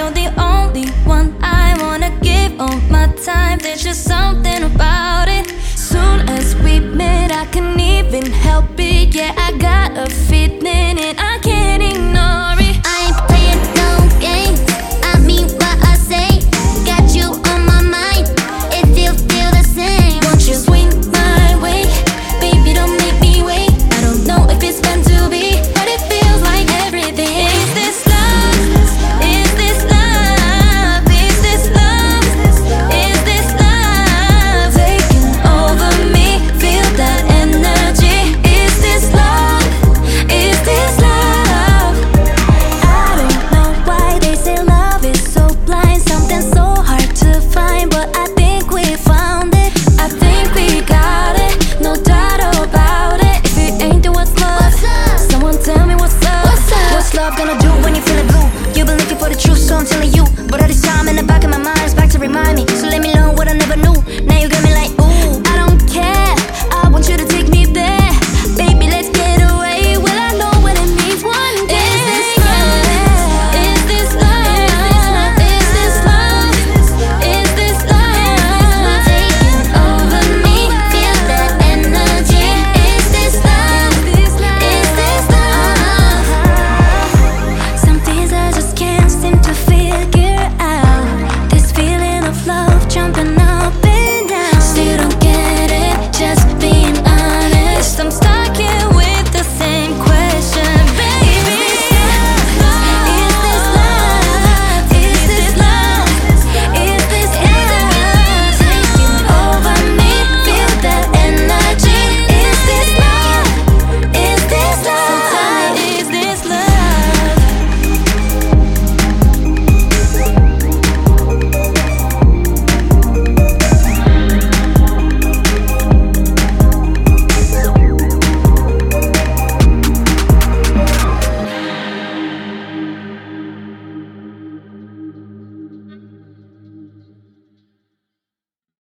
you're the only one I wanna give all my time. There's just something about it. Soon as we met, I couldn't even help it. Yeah, I got a feeling and I can't ignore it. I ain't playing no games, I mean what I say. Got you on my mind, if you feel the same. Won't you swing my way? Baby, don't make me wait. I don't know if it's meant to be, but it feels like everything. Is this love? Is this love? Is this love? Is this love? Taking over me, feel that energy. Is this love? Is this love? I don't know why they say love is so blind. Something so hard to find, but I think we found it. I think we got it, no doubt about it. If it ain't, then what's love? Someone tell me what's up. What's love gonna do when you feeling blue? You've been looking for the truth, so I'm telling you. But all this time in the back of my mind is back to remind me. So let me learn what I know.